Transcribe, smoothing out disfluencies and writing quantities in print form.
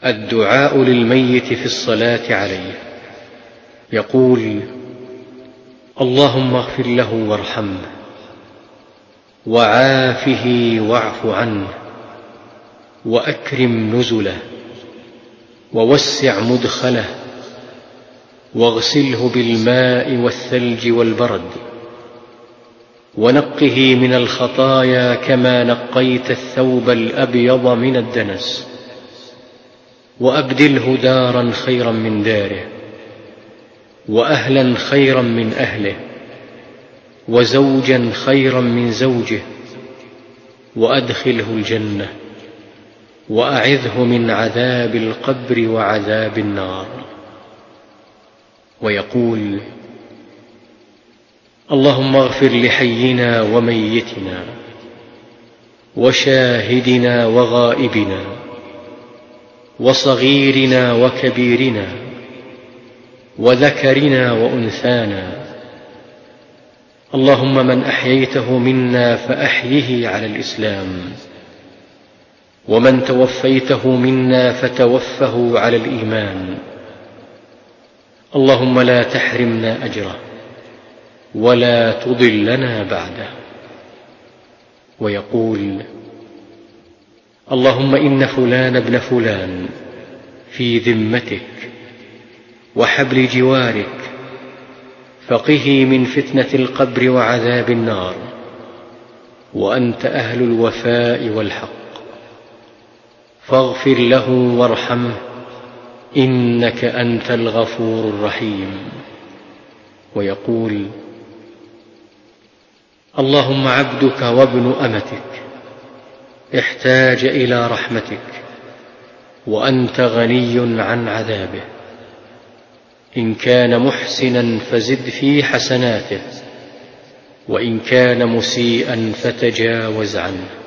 الدعاء للميت في الصلاة عليه. يقول: اللهم اغفر له وارحمه وعافه واعف عنه وأكرم نزله ووسع مدخله واغسله بالماء والثلج والبرد ونقه من الخطايا كما نقيت الثوب الأبيض من الدنس، وأبدله دارا خيرا من داره وأهلا خيرا من أهله وزوجا خيرا من زوجه، وأدخله الجنة وأعذه من عذاب القبر وعذاب النار. ويقول: اللهم اغفر لحينا وميتنا وشاهدنا وغائبنا وصغيرنا وكبيرنا وذكرنا وأنثانا. اللهم من أحييته منا فأحيه على الإسلام، ومن توفيته منا فتوفه على الإيمان. اللهم لا تحرمنا أجره ولا تضلنا بعده. ويقول: اللهم إن فلان ابن فلان في ذمتك وحبل جوارك، فقه من فتنة القبر وعذاب النار، وأنت أهل الوفاء والحق، فاغفر له وارحمه إنك أنت الغفور الرحيم. ويقول: اللهم عبدك وابن أمتك احتاج إلى رحمتك وأنت غني عن عذابه، إن كان محسنا فزد في حسناته، وإن كان مسيئا فتجاوز عنه.